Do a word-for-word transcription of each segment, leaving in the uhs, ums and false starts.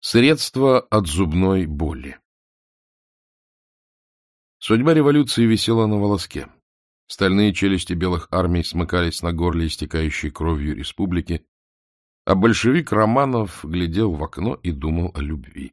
Средства от зубной боли. Судьба революции висела на волоске. Стальные челюсти белых армий смыкались на горле истекающей кровью республики, а большевик Романов глядел в окно и думал о любви.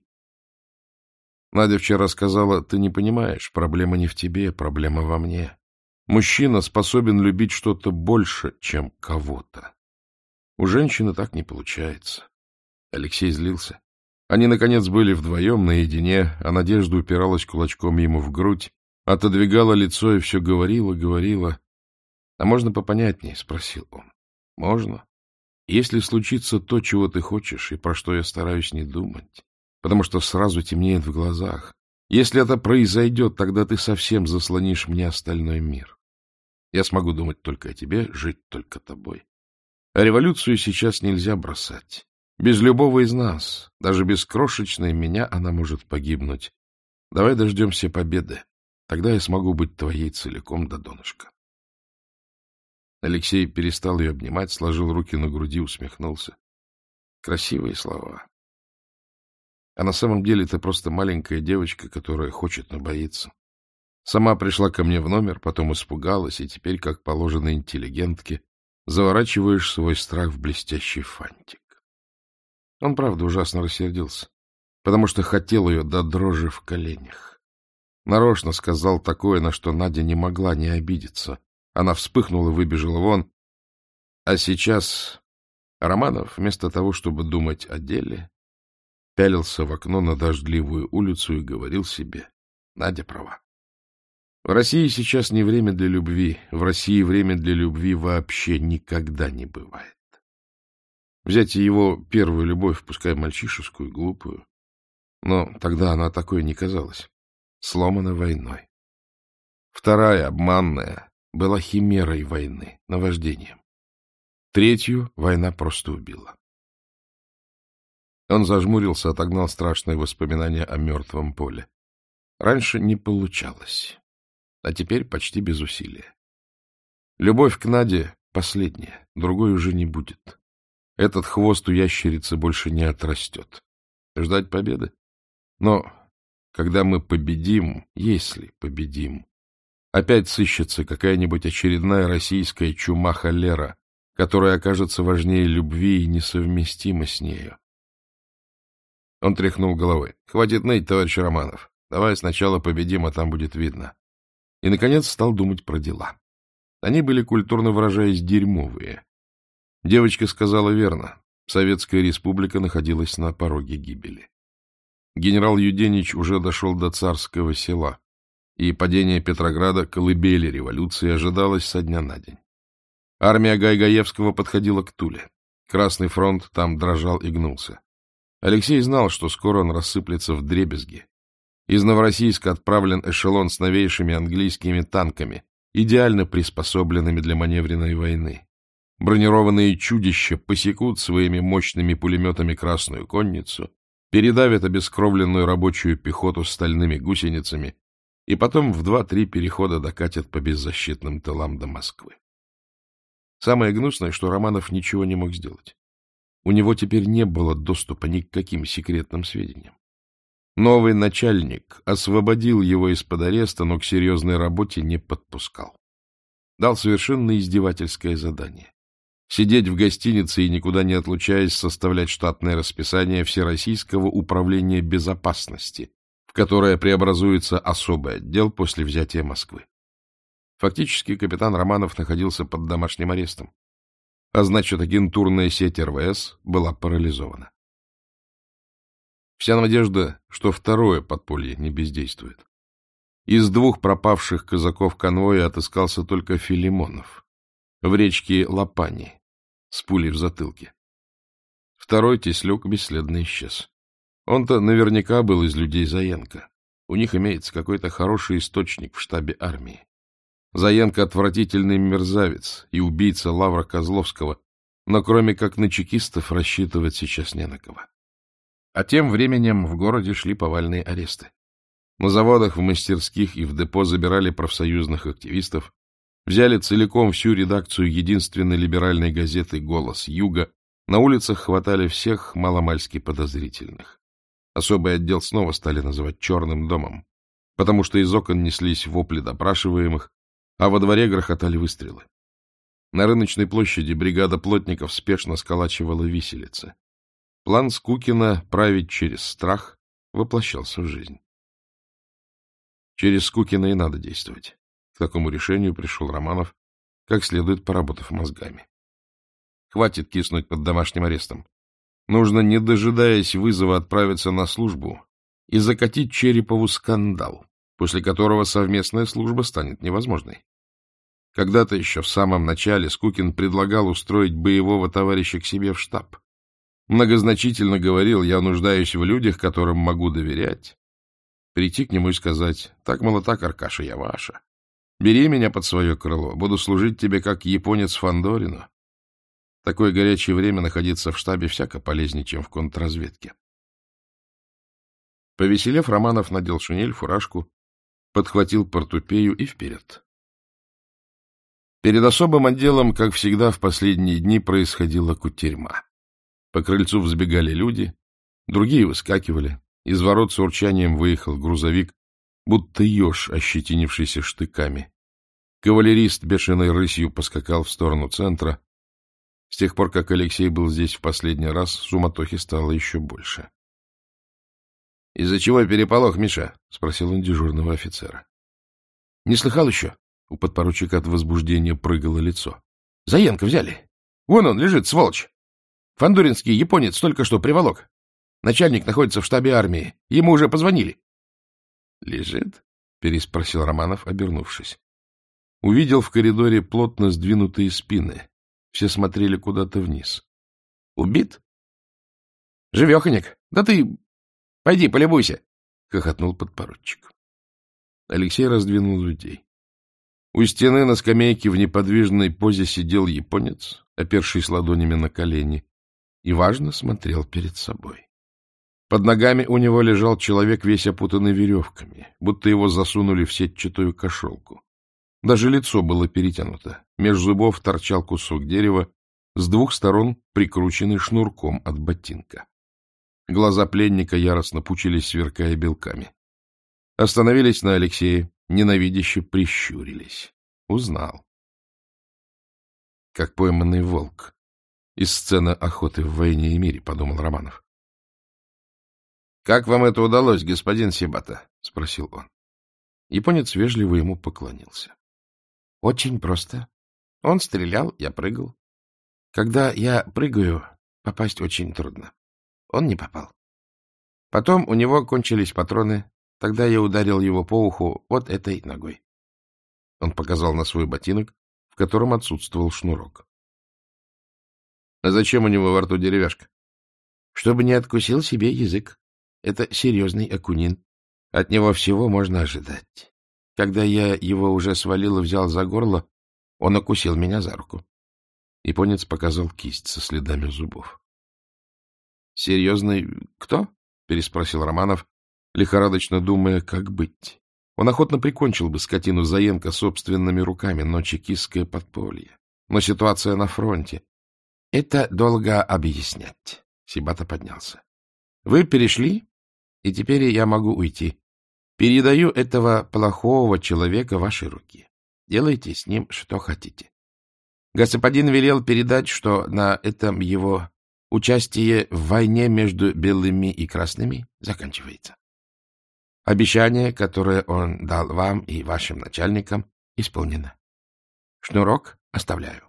Надя вчера сказала: ты не понимаешь, проблема не в тебе, проблема во мне. Мужчина способен любить что-то больше, чем кого-то. У женщины так не получается. Алексей злился. Они, наконец, были вдвоем, наедине, а Надежда упиралась кулачком ему в грудь, отодвигала лицо и все говорила, говорила. — А можно попонятнее? — спросил он. — Можно. Если случится то, чего ты хочешь, и про что я стараюсь не думать, потому что сразу темнеет в глазах, если это произойдет, тогда ты совсем заслонишь мне остальной мир. Я смогу думать только о тебе, жить только тобой. А революцию сейчас нельзя бросать. Без любого из нас, даже без крошечной меня, она может погибнуть. Давай дождемся победы. Тогда я смогу быть твоей целиком до донышка. Алексей перестал ее обнимать, сложил руки на груди, усмехнулся. Красивые слова. А на самом деле ты просто маленькая девочка, которая хочет, но боится. Сама пришла ко мне в номер, потом испугалась, и теперь, как положено интеллигентке, заворачиваешь свой страх в блестящий фантик. Он, правда, ужасно рассердился, потому что хотел ее до дрожи в коленях. Нарочно сказал такое, на что Надя не могла не обидеться. Она вспыхнула, выбежала вон. А сейчас Романов, вместо того, чтобы думать о деле, пялился в окно на дождливую улицу и говорил себе: Надя права. В России сейчас не время для любви, в России время для любви вообще никогда не бывает. Взять его первую любовь, пускай мальчишескую, глупую, но тогда она такой не казалась, сломана войной. Вторая, обманная, была химерой войны, наваждением. Третью война просто убила. Он зажмурился, отогнал страшные воспоминания о мертвом поле. Раньше не получалось, а теперь почти без усилия. Любовь к Наде последняя, другой уже не будет. Этот хвост у ящерицы больше не отрастет. Ждать победы? Но когда мы победим, если победим, опять сыщется какая-нибудь очередная российская чума-холера, которая окажется важнее любви и несовместима с нею. Он тряхнул головой. — Хватит ныть, товарищ Романов. Давай сначала победим, а там будет видно. И, наконец, стал думать про дела. Они были, культурно выражаясь, дерьмовые. Девочка сказала верно. Советская республика находилась на пороге гибели. Генерал Юденич уже дошел до Царского Села, и падение Петрограда, колыбели революции, ожидалось со дня на день. Армия Гайгаевского подходила к Туле. Красный фронт там дрожал и гнулся. Алексей знал, что скоро он рассыплется вдребезги. Из Новороссийска отправлен эшелон с новейшими английскими танками, идеально приспособленными для маневренной войны. Бронированные чудища посекут своими мощными пулеметами Красную конницу, передавят обескровленную рабочую пехоту стальными гусеницами и потом в два-три перехода докатят по беззащитным тылам до Москвы. Самое гнусное, что Романов ничего не мог сделать. У него теперь не было доступа ни к каким секретным сведениям. Новый начальник освободил его из-под ареста, но к серьезной работе не подпускал. Дал совершенно издевательское задание. Сидеть в гостинице и, никуда не отлучаясь, составлять штатное расписание Всероссийского управления безопасности, в которое преобразуется особый отдел после взятия Москвы. Фактически капитан Романов находился под домашним арестом, а значит, агентурная сеть эр вэ эс была парализована. Вся надежда, что второе подполье не бездействует. Из двух пропавших казаков конвоя отыскался только Филимонов в речке Лопани с пулей в затылке. Второй Теслюк бесследно исчез. Он-то наверняка был из людей Заенко. У них имеется какой-то хороший источник в штабе армии. Заенко — отвратительный мерзавец и убийца Лавра Козловского, но кроме как на чекистов рассчитывать сейчас не на кого. А тем временем в городе шли повальные аресты. На заводах, в мастерских и в депо забирали профсоюзных активистов, взяли целиком всю редакцию единственной либеральной газеты «Голос Юга», на улицах хватали всех маломальски подозрительных. Особый отдел снова стали называть «черным домом», потому что из окон неслись вопли допрашиваемых, а во дворе грохотали выстрелы. На рыночной площади бригада плотников спешно сколачивала виселицы. План Скукина править через страх воплощался в жизнь. Через Скукина и надо действовать. К такому решению пришел Романов, как следует поработав мозгами. Хватит киснуть под домашним арестом. Нужно, не дожидаясь вызова, отправиться на службу и закатить Черепову скандал, после которого совместная служба станет невозможной. Когда-то еще в самом начале Скукин предлагал устроить боевого товарища к себе в штаб. Многозначительно говорил: я нуждаюсь в людях, которым могу доверять. Прийти к нему и сказать: так, мало так, Аркаша, я ваша. Бери меня под свое крыло, буду служить тебе, как японец Фандорину. Такое горячее время находиться в штабе всяко полезнее, чем в контрразведке. Повеселев, Романов надел шинель, фуражку, подхватил портупею и вперед. Перед особым отделом, как всегда, в последние дни происходила кутерьма. По крыльцу взбегали люди, другие выскакивали. Из ворот с урчанием выехал грузовик, будто еж, ощетинившийся штыками. Кавалерист бешеной рысью поскакал в сторону центра. С тех пор, как Алексей был здесь в последний раз, суматохи стало еще больше. — Из-за чего переполох, Миша? — спросил он дежурного офицера. — Не слыхал еще? У подпоручика от возбуждения прыгало лицо. — Заенко взяли. Вон он лежит, сволочь. Фандоринский японец только что приволок. Начальник находится в штабе армии. Ему уже позвонили. — Лежит? — переспросил Романов, обернувшись. Увидел в коридоре плотно сдвинутые спины. Все смотрели куда-то вниз. — Убит? — Живеханик. Да ты... Пойди, полюбуйся, — хохотнул подпоручик. Алексей раздвинул людей. У стены на скамейке в неподвижной позе сидел японец, опершись ладонями на колени, и важно смотрел перед собой. Под ногами у него лежал человек, весь опутанный веревками, будто его засунули в сетчатую кошелку. Даже лицо было перетянуто. Меж зубов торчал кусок дерева, с двух сторон прикрученный шнурком от ботинка. Глаза пленника яростно пучились, сверкая белками. Остановились на Алексее, ненавидяще прищурились. Узнал. Как пойманный волк. Из сцены охоты в «Войне и мире», — подумал Романов. — Как вам это удалось, господин Сибата? — спросил он. Японец вежливо ему поклонился. — Очень просто. Он стрелял, я прыгал. Когда я прыгаю, попасть очень трудно. Он не попал. Потом у него кончились патроны. Тогда я ударил его по уху вот этой ногой. Он показал на свой ботинок, в котором отсутствовал шнурок. — А зачем у него во рту деревяшка? — Чтобы не откусил себе язык. Это серьезный окунин. От него всего можно ожидать. Когда я его уже свалил и взял за горло, он укусил меня за руку. Японец показал кисть со следами зубов. — Серьезный кто? — переспросил Романов, лихорадочно думая, как быть. Он охотно прикончил бы скотину Заенко собственными руками, но чекистское подполье. Но ситуация на фронте. — Это долго объяснять. Сибата поднялся. — Вы перешли, и теперь я могу уйти. Передаю этого плохого человека в ваши руки. Делайте с ним что хотите. Господин велел передать, что на этом его участие в войне между белыми и красными заканчивается. Обещание, которое он дал вам и вашим начальникам, исполнено. Шнурок оставляю.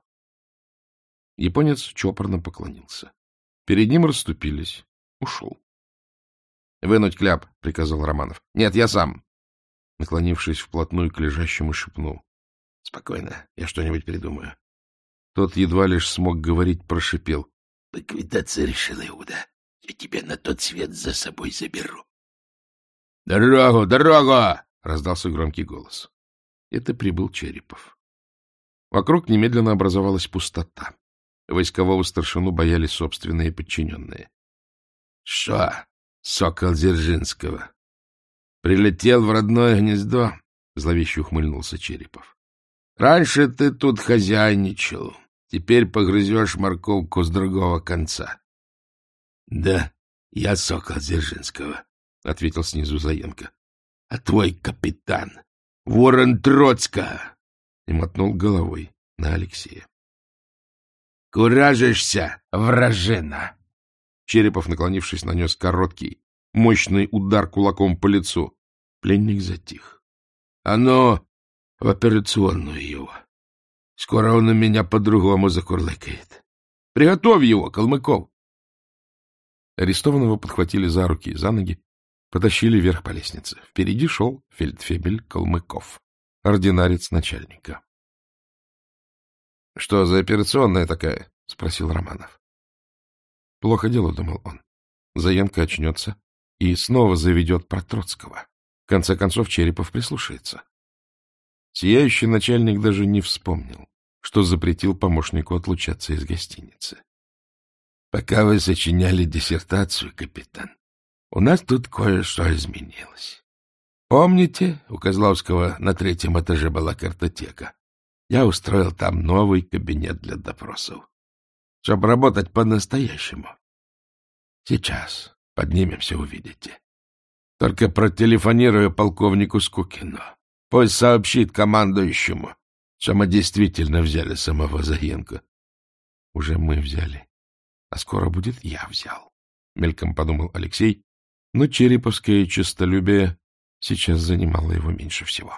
Японец чопорно поклонился. Перед ним расступились. Ушел. — Вынуть кляп, — приказал Романов. — Нет, я сам. Наклонившись вплотную к лежащему, шепнул. — Спокойно, я что-нибудь придумаю. Тот едва лишь смог говорить, прошипел. — Поквитаться решил, Иуда. Я тебя на тот свет за собой заберу. — Дорогу, дорогу! — раздался громкий голос. Это прибыл Черепов. Вокруг немедленно образовалась пустота. Войскового старшину боялись собственные подчиненные. — Что, сокол Дзержинского, прилетел в родное гнездо? — зловеще ухмыльнулся Черепов. — Раньше ты тут хозяйничал, теперь погрызешь морковку с другого конца. — Да, Я сокол Дзержинского, — ответил снизу Заенко. — А твой капитан — ворон Троцка! И мотнул головой на Алексея. — Куражишься, вражина! Черепов, наклонившись, нанес короткий, мощный удар кулаком по лицу. Пленник затих. — А ну, в операционную его. Скоро он у меня по-другому закурлыкает. Приготовь его, Калмыков! Арестованного подхватили за руки и за ноги, потащили вверх по лестнице. Впереди шел фельдфебель Калмыков, ординарец начальника. — Что за операционная такая? — спросил Романов. Плохо дело, думал он. Заенко очнется и снова заведет про Троцкого. В конце концов, Черепов прислушается. Сияющий начальник даже не вспомнил, что запретил помощнику отлучаться из гостиницы. — Пока вы сочиняли диссертацию, капитан, у нас тут кое-что изменилось. Помните, у Козловского на третьем этаже была картотека? Я устроил там новый кабинет для допросов, чтобы работать по-настоящему. Сейчас поднимемся, увидите. Только протелефонирую полковнику Скукину. Пусть сообщит командующему, что мы действительно взяли самого Заенко. — Уже мы взяли, а скоро будет я взял, — мельком подумал Алексей, но череповское честолюбие сейчас занимало его меньше всего.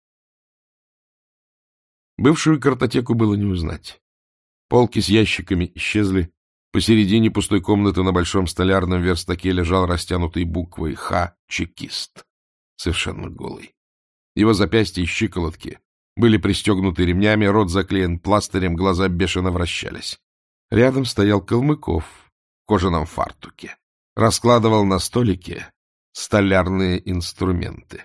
Бывшую картотеку было не узнать. Полки с ящиками исчезли. Посередине пустой комнаты на большом столярном верстаке лежал растянутой буквой «Х» чекист, совершенно голый. Его запястья и щиколотки были пристегнуты ремнями, рот заклеен пластырем, глаза бешено вращались. Рядом стоял Калмыков в кожаном фартуке. Раскладывал на столике столярные инструменты.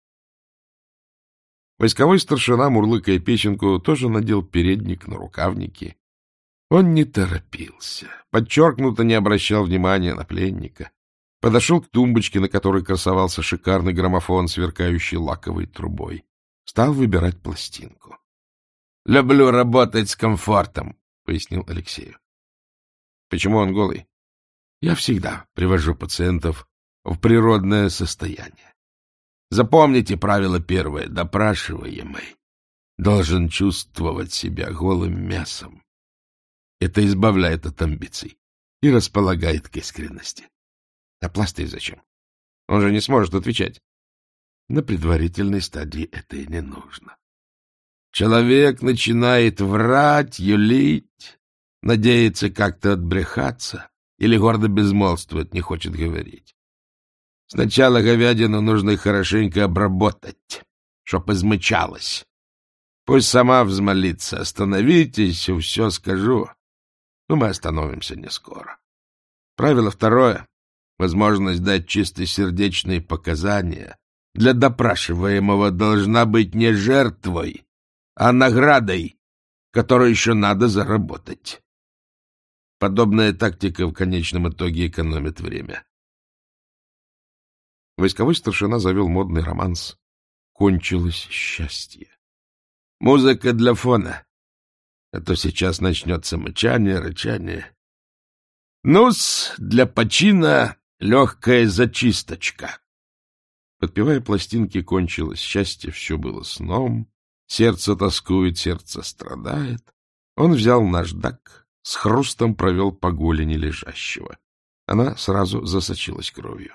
Войсковой старшина, мурлыкая песенку, тоже надел передник на рукавники. Он не торопился, подчеркнуто не обращал внимания на пленника. Подошел к тумбочке, на которой красовался шикарный граммофон, сверкающий лаковой трубой. Стал выбирать пластинку. — Люблю работать с комфортом, — пояснил Алексею. — Почему он голый? — Я всегда привожу пациентов в природное состояние. Запомните правило первое. Допрашиваемый должен чувствовать себя голым мясом. Это избавляет от амбиций и располагает к искренности. А пластырь зачем? Он же не сможет отвечать. На предварительной стадии это и не нужно. Человек начинает врать, юлить, надеется как-то отбрехаться или гордо безмолвствует, не хочет говорить. Сначала говядину нужно хорошенько обработать, чтоб измычалась. Пусть сама взмолится. Остановитесь, все скажу. Но мы остановимся не скоро. Правило второе. Возможность дать чистосердечные показания для допрашиваемого должна быть не жертвой, а наградой, которую еще надо заработать. Подобная тактика в конечном итоге экономит время. Войсковой старшина завел модный романс «Кончилось счастье». Музыка для фона. А то сейчас начнется мычание, рычание. Ну-с, для почина легкая зачисточка. Подпевая пластинки «Кончилось счастье», все было сном, сердце тоскует, сердце страдает. Он взял наждак, с хрустом провел по голени лежащего. Она сразу засочилась кровью.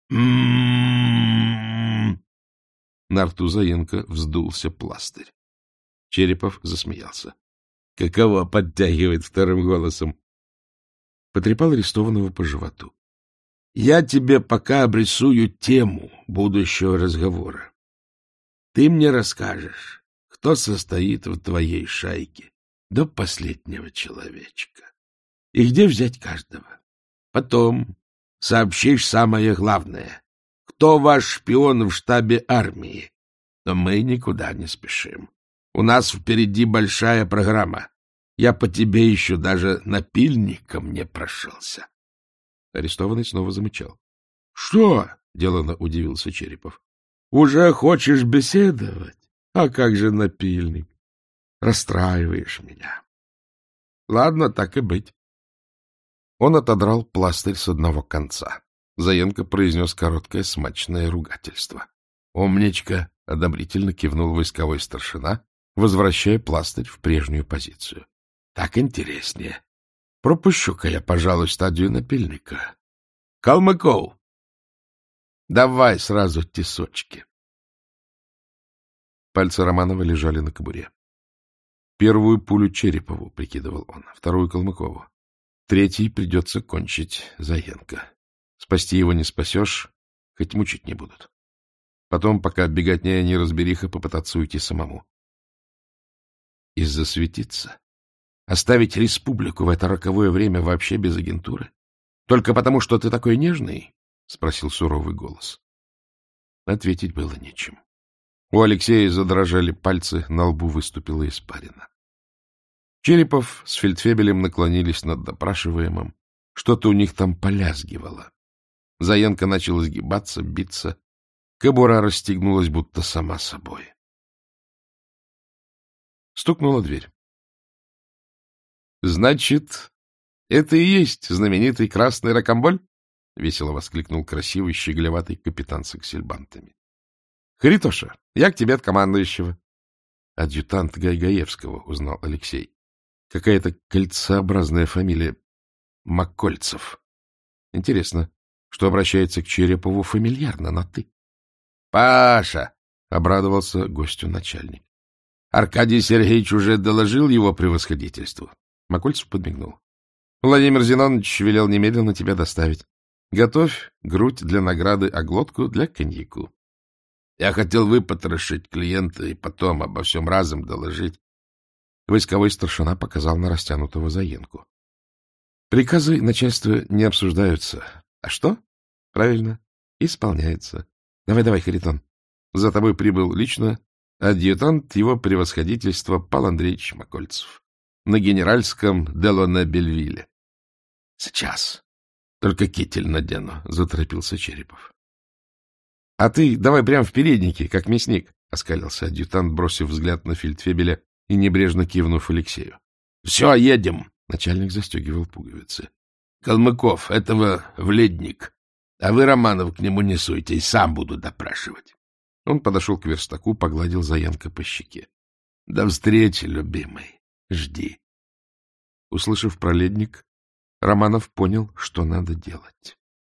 М-м-м. На рту Заенко вздулся пластырь. Черепов засмеялся. Каково подтягивает вторым голосом. Потрепал арестованного по животу. Я тебе пока обрисую тему будущего разговора. Ты мне расскажешь, кто состоит в твоей шайке до последнего человечка и где взять каждого. Потом сообщишь самое главное. Кто ваш шпион в штабе армии? Но мы никуда не спешим. У нас впереди большая программа. Я по тебе еще даже напильником не прошелся. Арестованный снова замычал. — Что? — деланно удивился Черепов. — Уже хочешь беседовать? А как же напильник? Расстраиваешь меня. Ладно, так и быть. Он отодрал пластырь с одного конца. Заенко произнес короткое смачное ругательство. «Умничка!» — одобрительно кивнул войсковой старшина, возвращая пластырь в прежнюю позицию. — Так интереснее. Пропущу-ка я, пожалуй, стадию напильника. Калмыков! Давай сразу тесочки. Пальцы Романова лежали на кобуре. Первую пулю Черепову, прикидывал он, вторую Калмыкову. Третий придется кончить Заенко. Спасти его не спасешь, хоть мучить не будут. Потом, пока беготня неразбериха, попытаться уйти самому. И засветиться. Оставить республику в это роковое время вообще без агентуры? Только потому, что ты такой нежный? — спросил суровый голос. Ответить было нечем. У Алексея задрожали пальцы, на лбу выступила испарина. Черепов с фельдфебелем наклонились над допрашиваемым. Что-то у них там полязгивало. Заенко начал изгибаться, биться. Кобура расстегнулась будто сама собой. Стукнула дверь. — Значит, это и есть знаменитый красный ракомболь? — весело воскликнул красивый щеглеватый капитан с аксельбантами. — Харитоша, я к тебе от командующего. — Адъютант Гайгаевского, — узнал Алексей. Какая-то кольцеобразная фамилия Маккольцев. Интересно, что обращается к Черепову фамильярно на «ты». — Паша! — обрадовался гостю начальник. — Аркадий Сергеевич уже доложил его превосходительству. Маккольцев подмигнул. — Владимир Зинонович велел немедленно тебя доставить. Готовь грудь для награды, а глотку для коньяку. Я хотел выпотрошить клиента и потом обо всем разом доложить. Войсковой старшина показал на растянутого Заенку. Приказы начальства не обсуждаются. А что? Правильно, исполняется. Давай-давай, Харитон. За тобой прибыл лично адъютант его превосходительства Павел Андреевич Маккольцев на генеральском Делоне-Бельвилле. — Сейчас. Только китель надену, — заторопился Черепов. — А ты давай прямо в переднике, как мясник, — оскалился адъютант, бросив взгляд на фельдфебеля и небрежно кивнув Алексею. — Все, едем. Начальник застегивал пуговицы. — Калмыков, этого в ледник. А вы, Романов, к нему не суйтесь, сам буду допрашивать. Он подошел к верстаку, погладил Заенко по щеке. — До встречи, любимый. Жди. Услышав про ледник, Романов понял, что надо делать.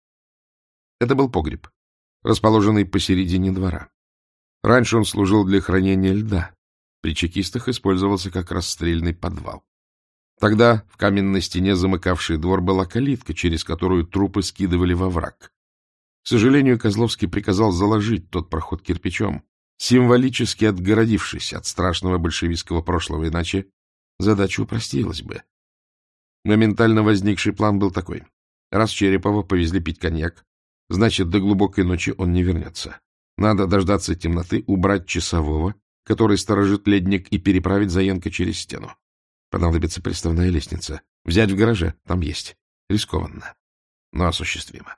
Это был погреб, расположенный посередине двора. Раньше он служил для хранения льда. При чекистах использовался как расстрельный подвал. Тогда в каменной стене, замыкавшей двор, была калитка, через которую трупы скидывали во враг. К сожалению, Козловский приказал заложить тот проход кирпичом, символически отгородившись от страшного большевистского прошлого, иначе задача упростилась бы. Моментально возникший план был такой. Раз Черепова повезли пить коньяк, значит, до глубокой ночи он не вернется. Надо дождаться темноты, убрать часового, который сторожит ледник, и переправить Заенко через стену. Понадобится приставная лестница. Взять в гараже, там есть. Рискованно, но осуществимо.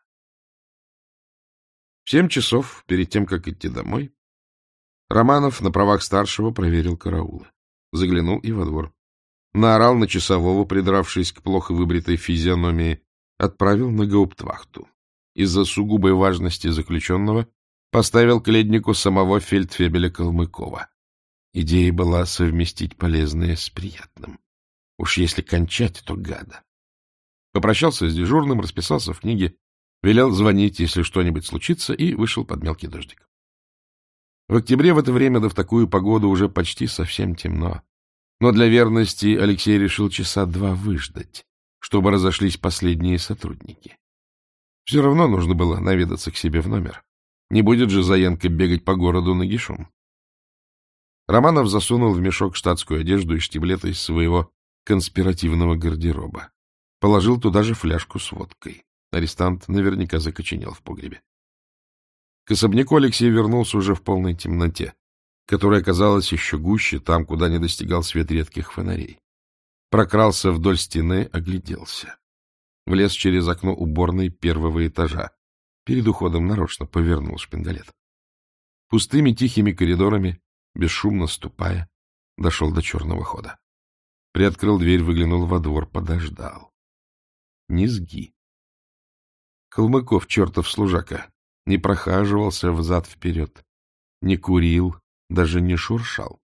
В семь часов, перед тем, как идти домой, Романов на правах старшего проверил караулы. Заглянул и во двор. Наорал на часового, придравшись к плохо выбритой физиономии, отправил на гауптвахту. Из-за сугубой важности заключенного поставил к леднику самого фельдфебеля Калмыкова. Идея была совместить полезное с приятным. Уж если кончать, то гада. Попрощался с дежурным, расписался в книге, велел звонить, если что-нибудь случится, и вышел под мелкий дождик. В октябре в это время, да в такую погоду, уже почти совсем темно. Но для верности Алексей решил часа два выждать, чтобы разошлись последние сотрудники. Все равно нужно было наведаться к себе в номер. Не будет же Заенко бегать по городу нагишом. Романов засунул в мешок штатскую одежду и штиблеты из своего конспиративного гардероба. Положил туда же фляжку с водкой. Арестант наверняка закоченел в погребе. К особняку Алексей вернулся уже в полной темноте, которая оказалась еще гуще там, куда не достигал свет редких фонарей. Прокрался вдоль стены, огляделся. Влез через окно уборной первого этажа. Перед уходом нарочно повернул шпингалет. Пустыми тихими коридорами, бесшумно ступая, дошел до черного хода. Приоткрыл дверь, выглянул во двор, подождал. низги. Калмыков, чертов служака, не прохаживался взад-вперед, не курил, даже не шуршал.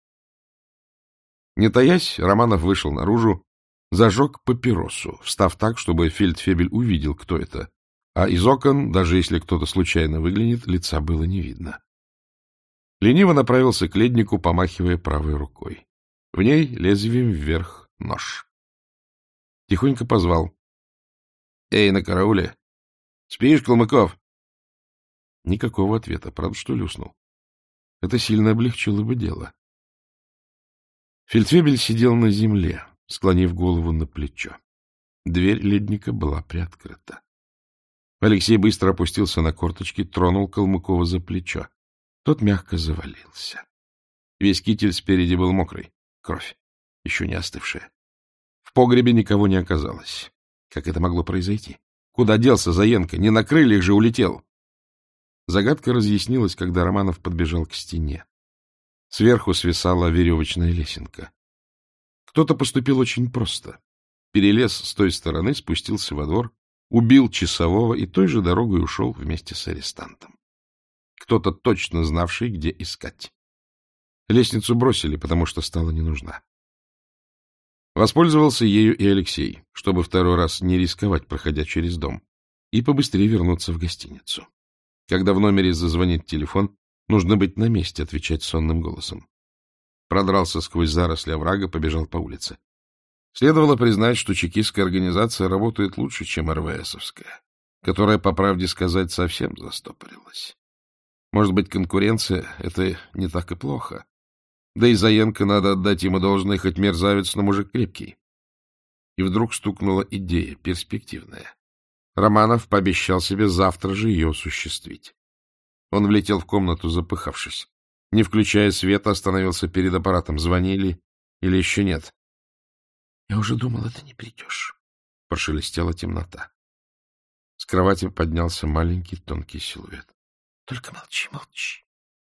Не таясь, Романов вышел наружу, зажег папиросу, встав так, чтобы фельдфебель увидел, кто это, а из окон, даже если кто-то случайно выглянет, лица было не видно. Лениво направился к леднику, помахивая правой рукой. В ней лезвием вверх нож. Тихонько позвал. — Эй, на карауле! Спишь, Калмыков? Никакого ответа, правда, что ли, уснул? Это сильно облегчило бы дело. Фельдфебель сидел на земле, склонив голову на плечо. Дверь ледника была приоткрыта. Алексей быстро опустился на корточки, тронул Калмыкова за плечо. Тот мягко завалился. Весь китель спереди был мокрый, кровь, еще не остывшая. В погребе никого не оказалось. Как это могло произойти? Куда делся Заенко? Не на крыльях же улетел. Загадка разъяснилась, когда Романов подбежал к стене. Сверху свисала веревочная лесенка. Кто-то поступил очень просто. Перелез с той стороны, спустился во двор, убил часового и той же дорогой ушел вместе с арестантом. Кто-то, точно знавший, где искать. Лестницу бросили, потому что стала не нужна. Воспользовался ею и Алексей, чтобы второй раз не рисковать, проходя через дом, и побыстрее вернуться в гостиницу. Когда в номере зазвонит телефон, нужно быть на месте, отвечать сонным голосом. Продрался сквозь заросли оврага, побежал по улице. Следовало признать, что чекистская организация работает лучше, чем эр вэ эсовская, которая, по правде сказать, совсем застопорилась. Может быть, конкуренция — это не так и плохо. Да и Заенко, надо отдать ему должное, хоть мерзавец, но мужик крепкий. И вдруг стукнула идея, перспективная. Романов пообещал себе завтра же ее осуществить. Он влетел в комнату, запыхавшись. Не включая света, остановился перед аппаратом. Звонили или еще нет? — Я уже думал, это не придешь. Прошелестела темнота. С кровати поднялся маленький тонкий силуэт. — Только молчи, молчи.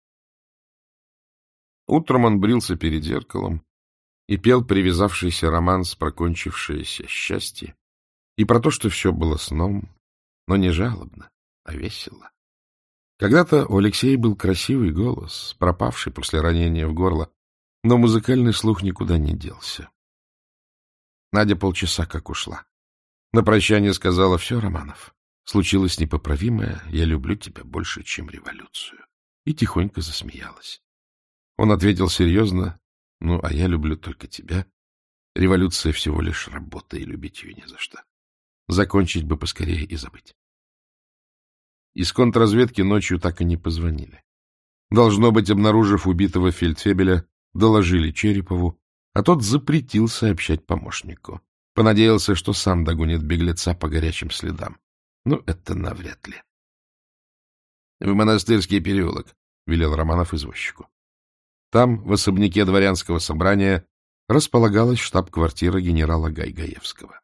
Утром он брился перед зеркалом и пел привязавшийся романс про кончившееся счастье и про то, что все было сном, но не жалобно, а весело. Когда-то у Алексея был красивый голос, пропавший после ранения в горло, но музыкальный слух никуда не делся. Надя полчаса как ушла. На прощание сказала: все, Романов, случилось непоправимое, я люблю тебя больше, чем революцию. И тихонько засмеялась. Он ответил серьезно: ну, а я люблю только тебя. Революция всего лишь работа, и любить ее не за что. Закончить бы поскорее и забыть. Из контрразведки ночью так и не позвонили. Должно быть, обнаружив убитого фельдфебеля, доложили Черепову, а тот запретил сообщать помощнику. Понадеялся, что сам догонит беглеца по горячим следам. Но это навряд ли. — В Монастырский переулок, — велел Романов извозчику. Там, в особняке дворянского собрания, располагалась штаб-квартира генерала Гайгаевского.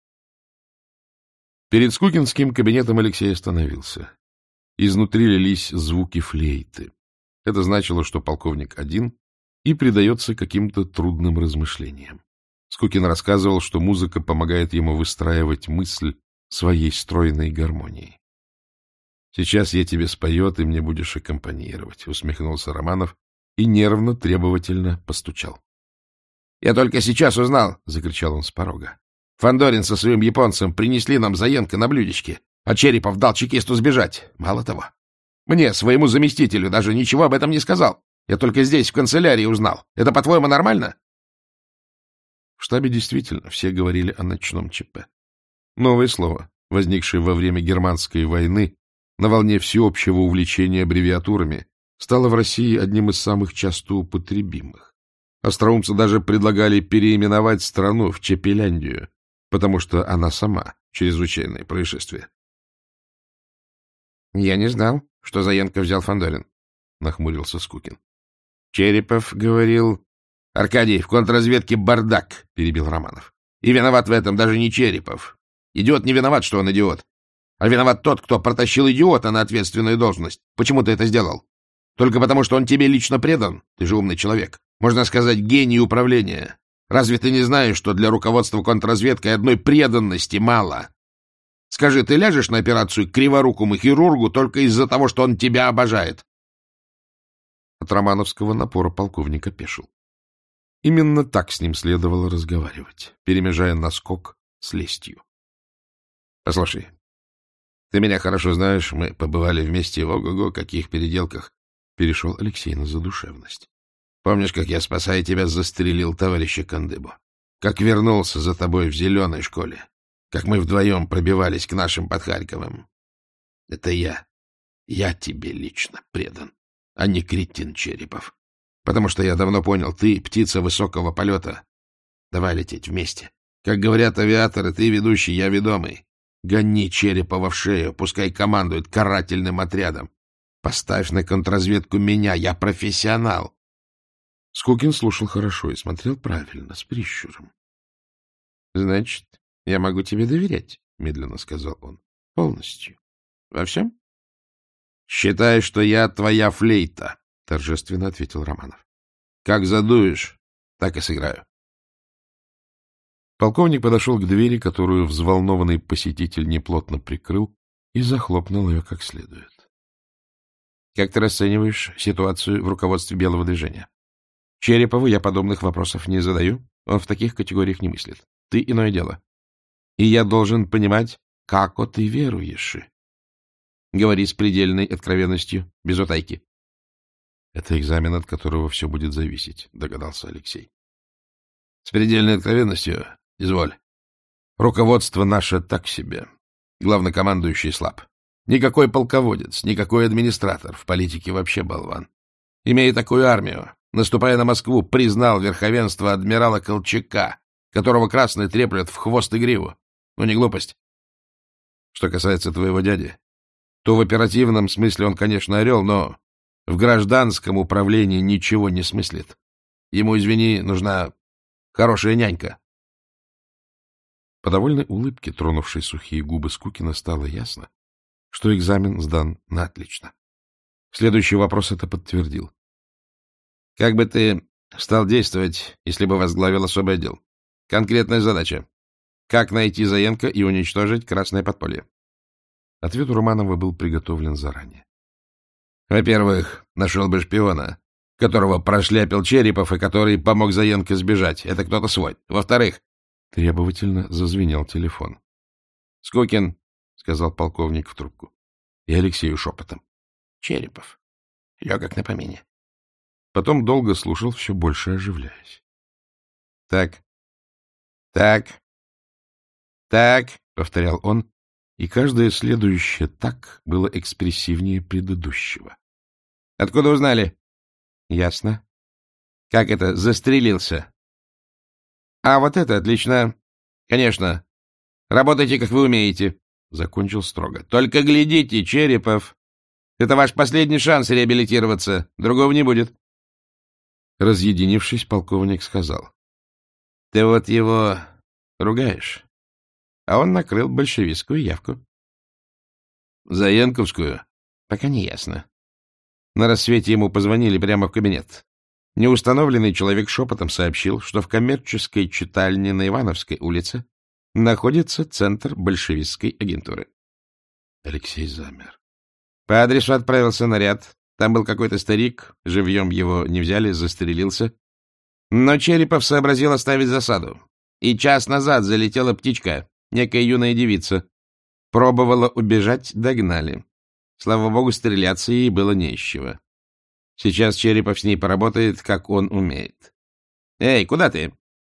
Перед Скукинским кабинетом Алексей остановился. Изнутри лились звуки флейты. Это значило, что полковник один и предается каким-то трудным размышлениям. Скукин рассказывал, что музыка помогает ему выстраивать мысль своей стройной гармонией. — Сейчас я тебе спою, ты мне будешь аккомпанировать, — усмехнулся Романов и нервно-требовательно постучал. — Я только сейчас узнал, — закричал он с порога. — Фандорин со своим японцем принесли нам Заенко на блюдечке, а Черепов дал чекисту сбежать. Мало того, мне, своему заместителю, даже ничего об этом не сказал. Я только здесь, в канцелярии, узнал. Это, по-твоему, нормально? В штабе действительно все говорили о ночном ЧП. Новое слово, возникшее во время Германской войны на волне всеобщего увлечения аббревиатурами, стало в России одним из самых часто употребимых. Остроумцы даже предлагали переименовать страну в Чепеляндию, потому что она сама чрезвычайное происшествие. — Я не знал, что Заенко взял Фандорин, — нахмурился Скукин. — Черепов говорил... — Аркадий, в контрразведке бардак, — перебил Романов. — И виноват в этом даже не Черепов. Идиот не виноват, что он идиот. А виноват тот, кто протащил идиота на ответственную должность. Почему ты это сделал? Только потому, что он тебе лично предан? Ты же умный человек. Можно сказать, гений управления. Разве ты не знаешь, что для руководства контрразведкой одной преданности мало? Скажи, ты ляжешь на операцию к криворукому хирургу только из-за того, что он тебя обожает? От романовского напора полковник опешил. Именно так с ним следовало разговаривать, перемежая наскок с лестью. — Послушай, ты меня хорошо знаешь, мы побывали вместе в ого-го каких переделках. Перешел Алексей на задушевность. Помнишь, как я, спасая тебя, застрелил товарища Кандыбу? Как вернулся за тобой в зеленой школе? Как мы вдвоем пробивались к нашим под Харьковом? Это я. Я тебе лично предан, а не кретин Черепов. Потому что я давно понял, ты птица высокого полета. Давай лететь вместе. Как говорят авиаторы, ты ведущий, я ведомый. Гони Черепова в шею, пускай командует карательным отрядом. Поставь на контрразведку меня, я профессионал. Скукин слушал хорошо и смотрел правильно, с прищуром. — Значит, я могу тебе доверять, — медленно сказал он. — Полностью. Во всем? — Считай, что я твоя флейта, — торжественно ответил Романов. — Как задуешь, так и сыграю. Полковник подошел к двери, которую взволнованный посетитель неплотно прикрыл, и захлопнул ее как следует. — Как ты расцениваешь ситуацию в руководстве Белого движения? Черепову я подобных вопросов не задаю, он в таких категориях не мыслит. Ты иное дело. И я должен понимать, как ты веруешь. Говори с предельной откровенностью, без утайки. — Это экзамен, от которого все будет зависеть, — догадался Алексей. — С предельной откровенностью, изволь. Руководство наше так себе. Главнокомандующий слаб. Никакой полководец, никакой администратор, в политике вообще болван. Имея такую армию, наступая на Москву, признал верховенство адмирала Колчака, которого красные треплют в хвост и гриву. Ну, не глупость. Что касается твоего дяди, то в оперативном смысле он, конечно, орел, но в гражданском управлении ничего не смыслит. Ему, извини, нужна хорошая нянька. По довольной улыбке, тронувшей сухие губы Скукина, стало ясно, что экзамен сдан на отлично. Следующий вопрос это подтвердил. — Как бы ты стал действовать, если бы возглавил особый отдел? Конкретная задача. Как найти Заенко и уничтожить Красное подполье? Ответ у Романова был приготовлен заранее. Во-первых, нашел бы шпиона, которого прошляпил Черепов и который помог Заенко сбежать. Это кто-то свой. Во-вторых, требовательно зазвенел телефон. — Скукин, — сказал полковник в трубку. И Алексею шепотом. — Черепов. Легок на помине. Потом долго слушал, все больше оживляясь. — Так, так, так, — повторял он, и каждое следующее «так» было экспрессивнее предыдущего. — Откуда узнали? — Ясно. — Как это, застрелился? — А вот это отлично. Конечно. Работайте, как вы умеете, — закончил строго. — Только глядите, Черепов. Это ваш последний шанс реабилитироваться. Другого не будет. Разъединившись, полковник сказал. — Ты вот его ругаешь, а он накрыл большевистскую явку. — Заенковскую? — Пока не ясно. На рассвете ему позвонили прямо в кабинет. Неустановленный человек шепотом сообщил, что в коммерческой читальне на Ивановской улице находится центр большевистской агентуры. Алексей замер. По адресу отправился наряд. Там был какой-то старик, живьем его не взяли, застрелился. Но Черепов сообразил оставить засаду. И час назад залетела птичка, некая юная девица. Пробовала убежать, догнали. Слава богу, стреляться ей было не из чего. Сейчас Черепов с ней поработает, как он умеет. Эй, куда ты?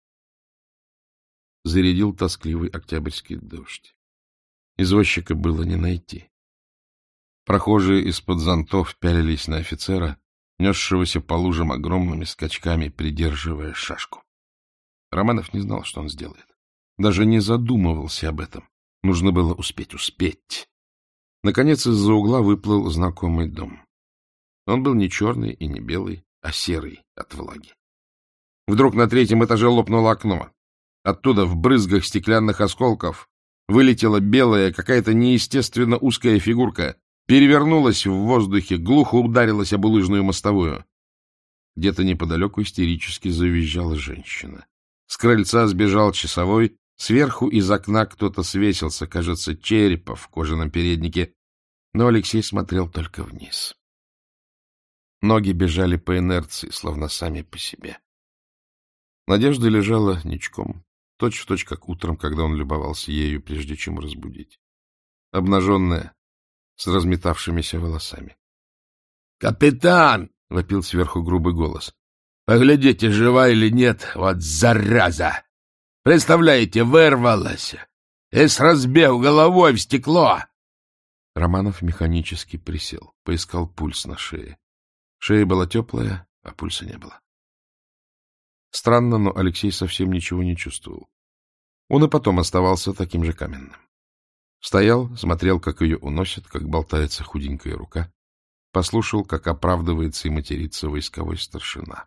Зарядил тоскливый октябрьский дождь. Извозчика было не найти. Прохожие из-под зонтов пялились на офицера, несшегося по лужам огромными скачками, придерживая шашку. Романов не знал, что он сделает. Даже не задумывался об этом. Нужно было успеть, успеть. Наконец из-за угла выплыл знакомый дом. Он был не черный и не белый, а серый от влаги. Вдруг на третьем этаже лопнуло окно. Оттуда в брызгах стеклянных осколков вылетела белая, какая-то неестественно узкая фигурка, перевернулась в воздухе, глухо ударилась об улыжную мостовую. Где-то неподалеку истерически завизжала женщина. С крыльца сбежал часовой, сверху из окна кто-то свесился, кажется, Черепов в кожаном переднике, но Алексей смотрел только вниз. Ноги бежали по инерции, словно сами по себе. Надежда лежала ничком, точь-в-точь, как утром, когда он любовался ею, прежде чем разбудить. Обнаженная, с разметавшимися волосами. — Капитан! — вопил сверху грубый голос. — Поглядите, жива или нет, вот зараза! Представляете, вырвалась и с разбегу головой в стекло! Романов механически присел, поискал пульс на шее. Шея была теплая, а пульса не было. Странно, но Алексей совсем ничего не чувствовал. Он и потом оставался таким же каменным. Стоял, смотрел, как ее уносят, как болтается худенькая рука, послушал, как оправдывается и матерится войсковой старшина.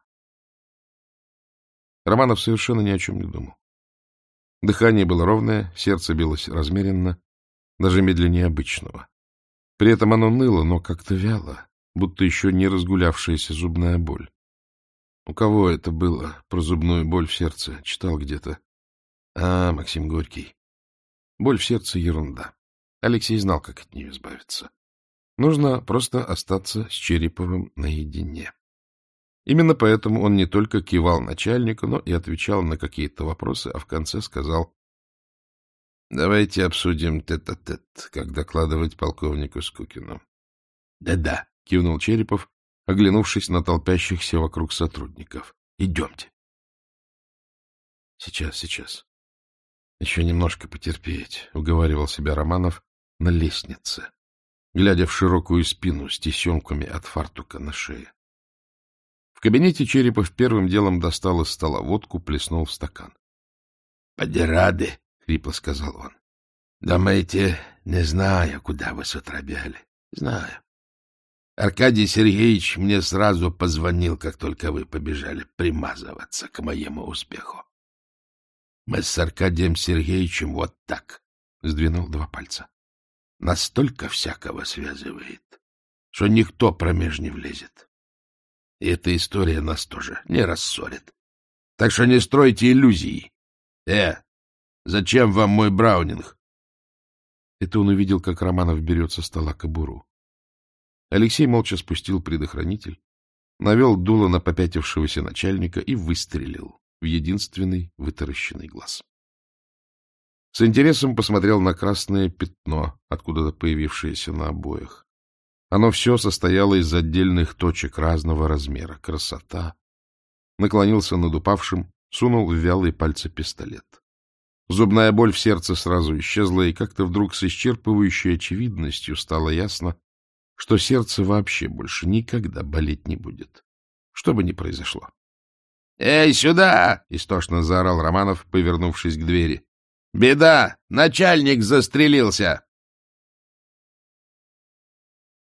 Романов совершенно ни о чем не думал. Дыхание было ровное, сердце билось размеренно, даже медленнее обычного. При этом оно ныло, но как-то вяло, будто еще не разгулявшаяся зубная боль. У кого это было про зубную боль в сердце? Читал где-то. А, Максим Горький. Боль в сердце — ерунда. Алексей знал, как от нее избавиться. Нужно просто остаться с Череповым наедине. Именно поэтому он не только кивал начальнику, но и отвечал на какие-то вопросы, а в конце сказал: «Давайте обсудим тет-а-тет, как докладывать полковнику Скукину». «Да-да», — кивнул Черепов, оглянувшись на толпящихся вокруг сотрудников. «Идемте». «Сейчас, сейчас. Еще немножко потерпеть», — уговаривал себя Романов на лестнице, глядя в широкую спину с тесемками от фартука на шее. В кабинете Черепов первым делом достал из стола водку, плеснул в стакан. — Поди рады, — хрипло сказал он. — Думаете, не знаю, куда вы с утра бегали? Знаю. Аркадий Сергеевич мне сразу позвонил, как только вы побежали примазываться к моему успеху. Мы с Аркадием Сергеевичем вот так, — сдвинул два пальца. Настолько всякого связывает, что никто промеж не влезет. И эта история нас тоже не рассорит. Так что не стройте иллюзий. Э, зачем вам мой браунинг? Это он увидел, как Романов берет со стола кобуру. Алексей молча спустил предохранитель, навел дуло на попятившегося начальника и выстрелил в единственный вытаращенный глаз. С интересом посмотрел на красное пятно, откуда-то появившееся на обоях. Оно все состояло из отдельных точек разного размера. Красота! Наклонился над упавшим, сунул в вялые пальцы пистолет. Зубная боль в сердце сразу исчезла, и как-то вдруг с исчерпывающей очевидностью стало ясно, что сердце вообще больше никогда болеть не будет, что бы ни произошло. — Эй, сюда! — истошно заорал Романов, повернувшись к двери. — Беда! Начальник застрелился!